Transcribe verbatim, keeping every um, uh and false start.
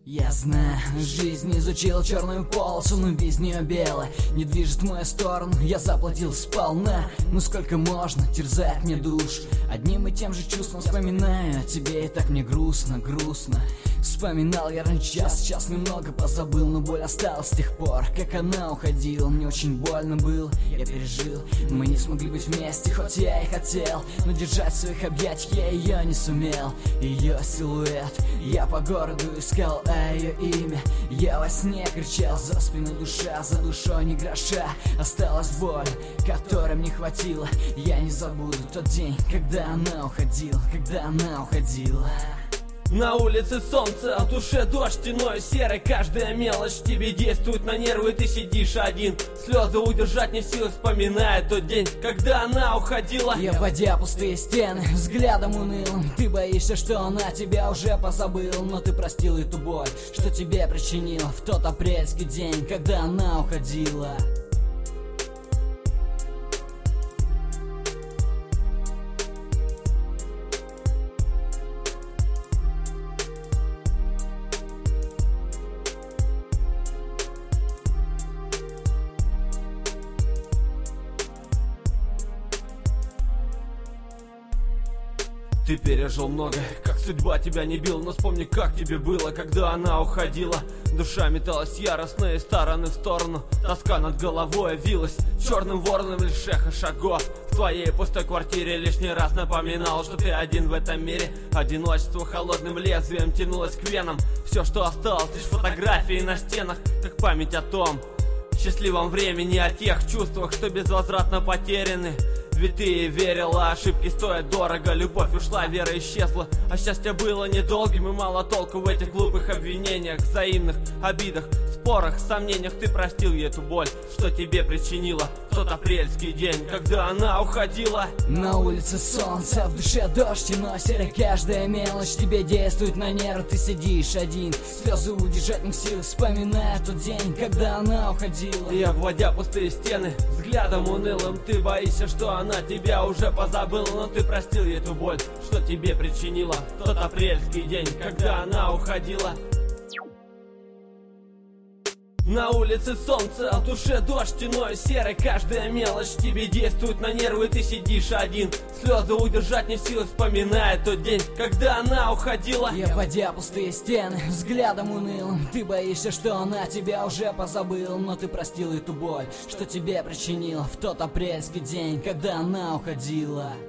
Я знаю, жизнь изучил черную полосу, но без нее белая не движет в мою сторону. Я заплатил сполна, ну сколько можно терзать мне душ одним и тем же чувством. Вспоминаю о тебе, и так мне грустно, грустно. Вспоминал я раньше час, сейчас немного позабыл, но боль осталась с тех пор, как она уходила. Мне очень больно было, я пережил. Мы не смогли быть вместе, хоть я и хотел, но держать в своих объятиях я ее не сумел. Ее силуэт я по городу искал, а ее имя я во сне кричал. За спиной душа, за душой ни гроша. Осталась боль, которой мне хватило. Я не забуду тот день, когда она уходила, когда она уходила. На улице солнце, а в душе дождь, стеной серой. Каждая мелочь тебе действует на нервы, ты сидишь один. Слезы удержать не в силах, вспоминая тот день, когда она уходила. Я обводя пустые стены взглядом унылым. Ты боишься, что она тебя уже позабыл, но ты простил эту боль, что тебе причинила в тот апрельский день, когда она уходила. Ты пережил многое, как судьба тебя не била, но вспомни, как тебе было, когда она уходила. Душа металась яростно из стороны в сторону, тоска над головой вилась черным вороном лишь эхо шагов. В твоей пустой квартире лишний раз напоминал, что ты один в этом мире. Одиночество холодным лезвием тянулось к венам. Все, что осталось, лишь фотографии на стенах, как память о том счастливом времени, о тех чувствах, что безвозвратно потеряны. Ведь ты верила, ошибки стоят дорого. Любовь ушла, вера исчезла, а счастье было недолгим. И мало толку в этих глупых обвинениях, взаимных обидах, спорах, сомнениях. Ты простил ей эту боль, что тебе причинила в тот апрельский день, когда она уходила. На улице солнце, в душе дождь, но серая каждая мелочь тебе действует на нервы. Ты сидишь один, слезы удержать не в силах, вспоминая тот день, когда она уходила. И обводя пустые стены взглядом унылым, ты боишься, что она Она тебя уже позабыла, но ты простил ей эту боль, что тебе причинила в тот апрельский день, когда она уходила. На улице солнце, а в душе дождь, стеной серой. Каждая мелочь тебе действует на нервы, ты сидишь один. Слезы удержать не в силах, вспоминая тот день, когда она уходила. Я обводя пустые стены взглядом унылым. Ты боишься, что она тебя уже позабыла, но ты простил эту боль, что тебе причинила в тот апрельский день, когда она уходила.